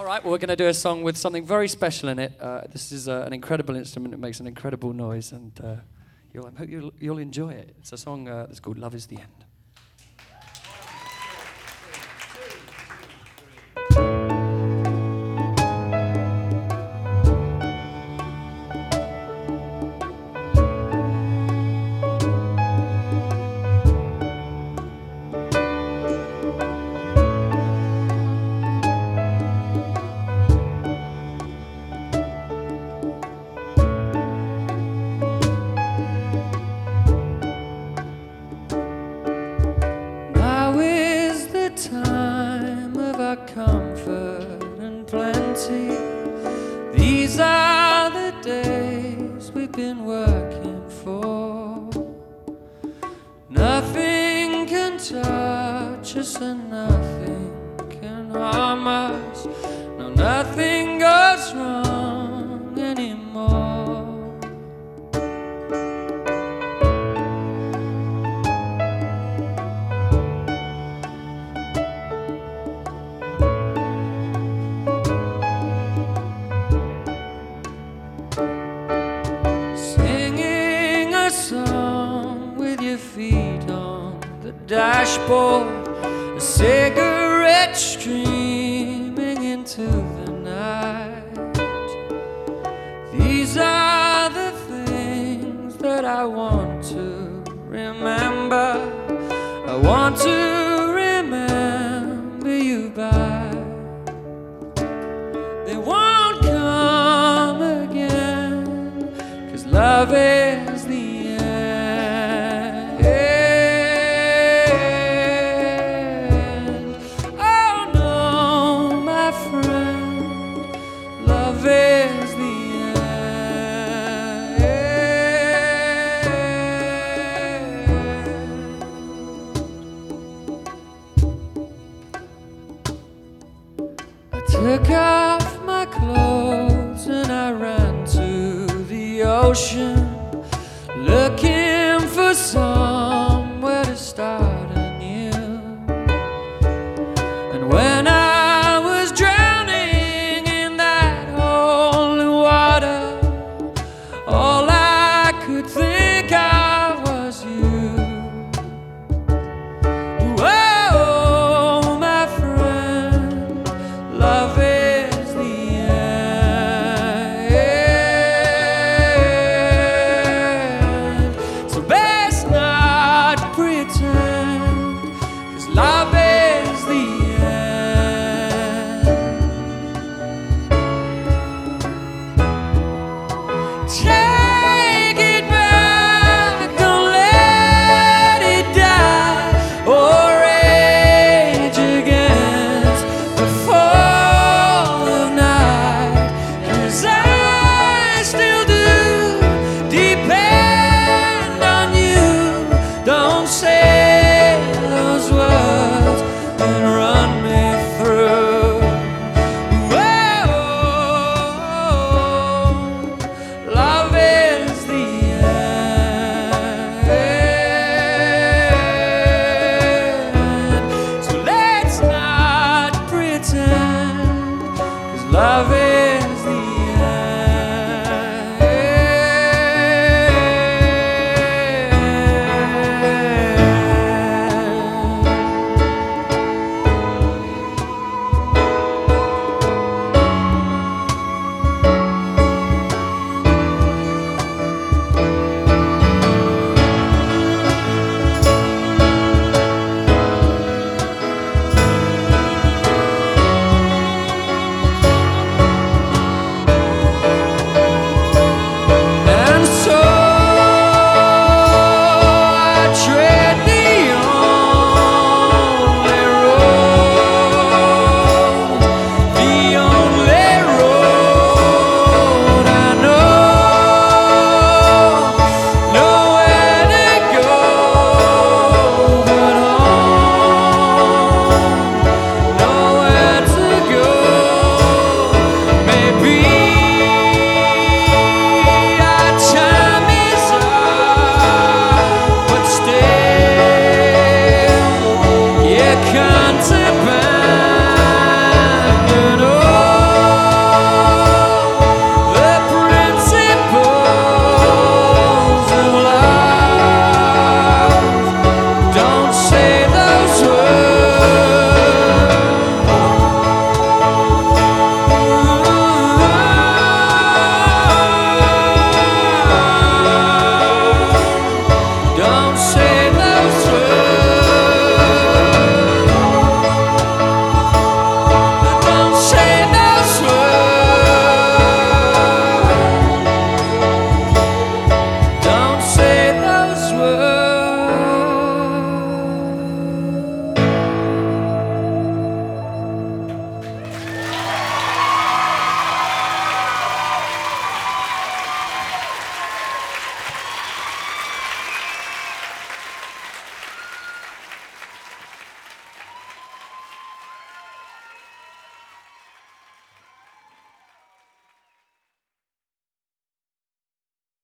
All right, well, we're going to do a song with something very special in it. This is an incredible instrument. It makes an incredible noise, and I hope you'll enjoy it. It's a song that's called Love Is the End. Time of our comfort and plenty. These are the days we've been working for. Nothing can touch us and nothing can harm us. No, nothing goes wrong anymore. Song with your feet on the dashboard, a cigarette streaming into the night. These are the things that I want to remember. I want to remember you by. They won't come again, 'cause love is the took off my clothes and I ran to the ocean.